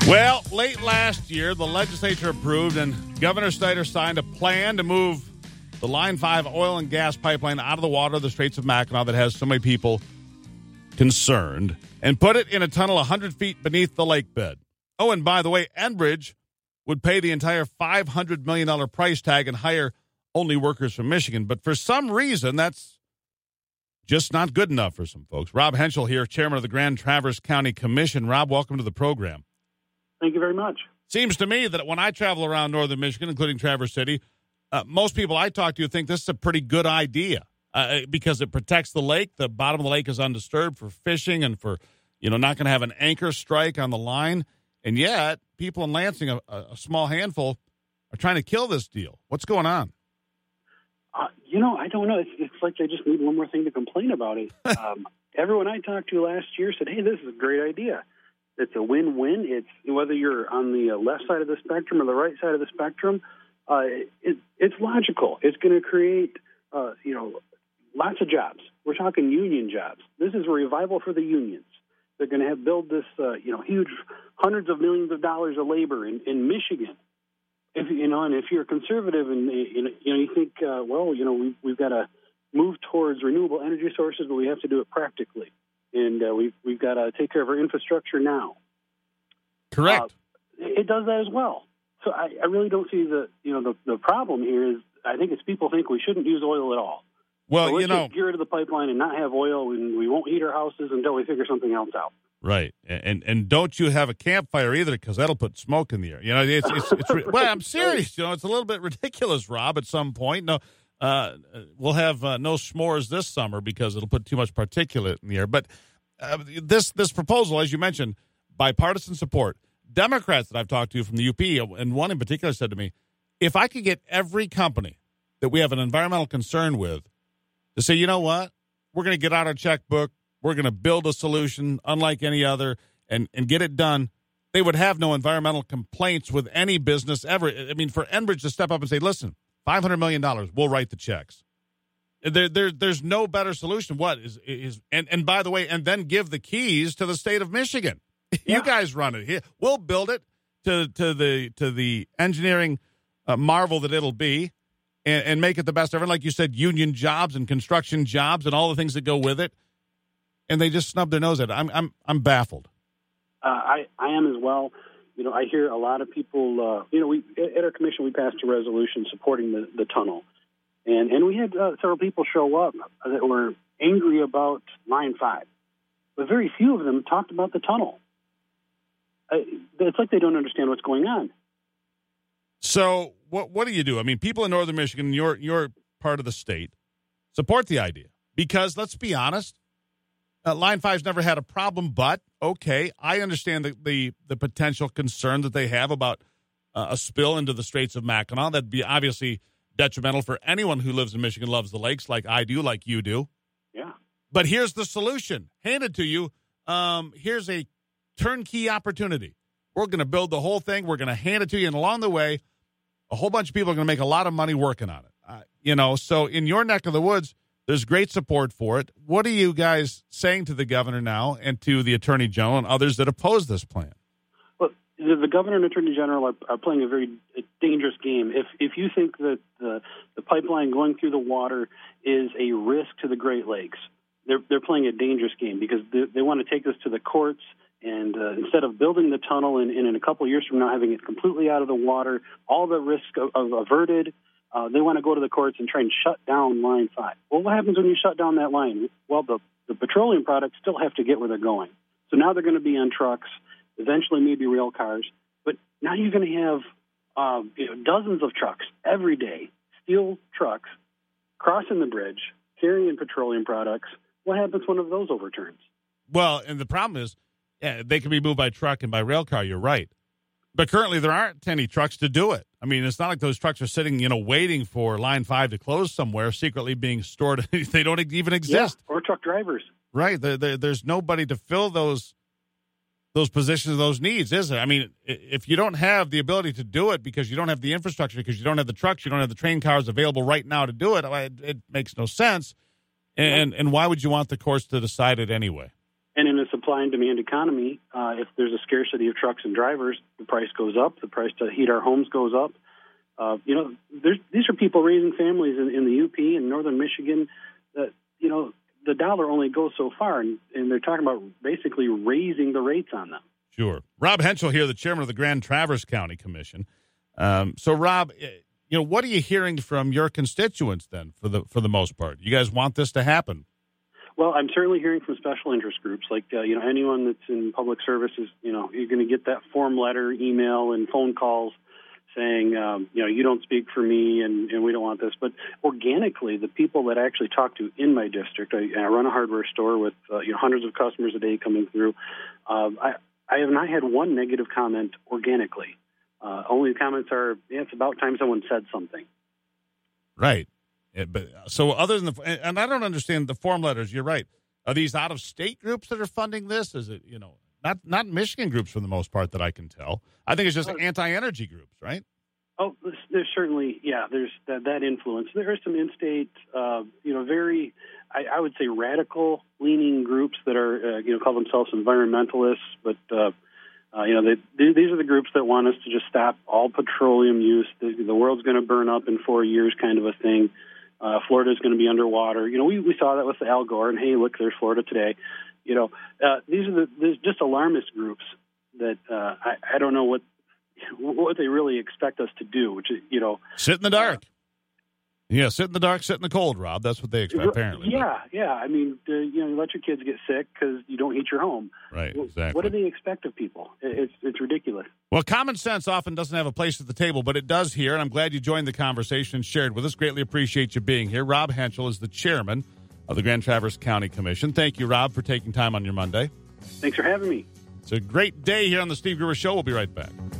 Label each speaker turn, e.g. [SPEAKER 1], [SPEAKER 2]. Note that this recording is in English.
[SPEAKER 1] Well, late last year, the legislature approved and Governor Snyder signed a plan to move the Line 5 oil and gas pipeline out of the water of the Straits of Mackinac that has so many people concerned and put it in a tunnel 100 feet beneath the lake bed. Oh, and by the way, Enbridge would pay the entire $500 million price tag and hire only workers from Michigan. But for some reason, that's just not good enough for some folks. Rob Henschel here, chairman of the Grand Traverse County Commission. Rob, welcome to the program.
[SPEAKER 2] Thank you very much.
[SPEAKER 1] Seems to me that when I travel around northern Michigan, including Traverse City, most people I talk to think this is a pretty good idea because it protects the lake. The bottom of the lake is undisturbed for fishing and for, not going to have an anchor strike on the line. And yet, people in Lansing, a small handful, are trying to kill this deal. What's going on?
[SPEAKER 2] I don't know. It's like they just need one more thing to complain about it. Everyone I talked to last year said, hey, this is a great idea. It's a win-win. It's whether you're on the left side of the spectrum or the right side of the spectrum. It's logical. It's going to create, lots of jobs. We're talking union jobs. This is a revival for the unions. They're going to build this, huge hundreds of millions of dollars of labor in Michigan. If you're conservative and you think, we've got to move towards renewable energy sources, but we have to do it practically. And we've got to take care of our infrastructure now.
[SPEAKER 1] Correct.
[SPEAKER 2] It does that as well. So I really don't see the problem here is I think it's people think we shouldn't use oil at all.
[SPEAKER 1] Well,
[SPEAKER 2] so let's just get rid of the pipeline and not have oil, and we won't heat our houses until we figure something else out.
[SPEAKER 1] Right, and don't you have a campfire either because that'll put smoke in the air. It's well, I'm serious. It's a little bit ridiculous, Rob. At some point, no. We'll have no s'mores this summer because it'll put too much particulate in the air. But this proposal, as you mentioned, bipartisan support. Democrats that I've talked to from the UP, and one in particular said to me, if I could get every company that we have an environmental concern with to say, you know what, we're going to get out our checkbook, we're going to build a solution unlike any other and get it done, they would have no environmental complaints with any business ever. I mean, for Enbridge to step up and say, listen, $500 million, we'll write the checks. There's no better solution. What is and by the way, and then give the keys to the state of Michigan. Yeah. You guys run it here. We'll build it to the engineering marvel that it'll be, and make it the best ever. Like you said, union jobs and construction jobs and all the things that go with it. And they just snub their nose at it. I'm baffled. I
[SPEAKER 2] am as well. I hear a lot of people, we at our commission, we passed a resolution supporting the tunnel. And we had several people show up that were angry about Line 5. But very few of them talked about the tunnel. It's like they don't understand what's going on.
[SPEAKER 1] So what do you do? I mean, people in northern Michigan, your part of the state, support the idea. Because let's be honest, Line 5's never had a problem, but, okay, I understand the potential concern that they have about a spill into the Straits of Mackinac. That'd be obviously detrimental for anyone who lives in Michigan, loves the lakes like I do, like you do.
[SPEAKER 2] Yeah.
[SPEAKER 1] But here's the solution. Handed to you. Here's a turnkey opportunity. We're going to build the whole thing. We're going to hand it to you. And along the way, a whole bunch of people are going to make a lot of money working on it. So in your neck of the woods, there's great support for it. What are you guys saying to the governor now and to the attorney general and others that oppose this plan?
[SPEAKER 2] Well, the governor and attorney general are playing a very dangerous game. If you think that the pipeline going through the water is a risk to the Great Lakes, they're playing a dangerous game because they want to take this to the courts. And instead of building the tunnel and in a couple of years from now having it completely out of the water, all the risk of averted, they want to go to the courts and try and shut down Line 5. Well, what happens when you shut down that line? Well, the petroleum products still have to get where they're going. So now they're going to be on trucks, eventually maybe rail cars. But now you're going to have dozens of trucks every day, steel trucks, crossing the bridge, carrying petroleum products. What happens when one of those overturns?
[SPEAKER 1] Well, and the problem is, they can be moved by truck and by rail car. You're right. But currently there aren't any trucks to do it. I mean, it's not like those trucks are sitting, waiting for Line 5 to close somewhere, secretly being stored. They don't even exist.
[SPEAKER 2] Yeah, or truck drivers.
[SPEAKER 1] Right. There's nobody to fill those positions, those needs, is there? I mean, if you don't have the ability to do it because you don't have the infrastructure, because you don't have the trucks, you don't have the train cars available right now to do it, it makes no sense. And why would you want the courts to decide it anyway?
[SPEAKER 2] And in a supply supply and demand economy. If there's a scarcity of trucks and drivers, the price goes up. The price to heat our homes goes up. These are people raising families in the UP and northern Michigan that, the dollar only goes so far, and they're talking about basically raising the rates on them.
[SPEAKER 1] Sure. Rob Henschel here, the chairman of the Grand Traverse County Commission. So, Rob, what are you hearing from your constituents then, for the most part? You guys want this to happen?
[SPEAKER 2] Well, I'm certainly hearing from special interest groups, like anyone that's in public services. You're going to get that form letter, email, and phone calls saying, you don't speak for me, and we don't want this. But organically, the people that I actually talk to in my district, I run a hardware store with hundreds of customers a day coming through. I have not had one negative comment organically. Only the comments are, it's about time someone said something.
[SPEAKER 1] Right. Yeah, but so other than and I don't understand the form letters. You're right. Are these out-of-state groups that are funding this? Is it, not Michigan groups for the most part that I can tell? I think it's just anti-energy groups, right?
[SPEAKER 2] Oh, there's certainly, there's that influence. There are some in-state, very, I would say, radical-leaning groups that are, call themselves environmentalists, but these are the groups that want us to just stop all petroleum use. The world's going to burn up in 4 years, kind of a thing. Florida's going to be underwater. We saw that with Al Gore, and hey, look, there's Florida today. These are there's just alarmist groups that I don't know what they really expect us to do, which is,
[SPEAKER 1] sit in the dark. Sit in the dark, sit in the cold, Rob. That's what they expect, apparently.
[SPEAKER 2] Yeah. I mean, let your kids get sick because you don't heat your home.
[SPEAKER 1] Right, exactly.
[SPEAKER 2] What do they expect of people? It's ridiculous.
[SPEAKER 1] Well, common sense often doesn't have a place at the table, but it does here, and I'm glad you joined the conversation and shared with us. Greatly appreciate you being here. Rob Henschel is the chairman of the Grand Traverse County Commission. Thank you, Rob, for taking time on your Monday.
[SPEAKER 2] Thanks for having me.
[SPEAKER 1] It's a great day here on the Steve Gruber Show. We'll be right back.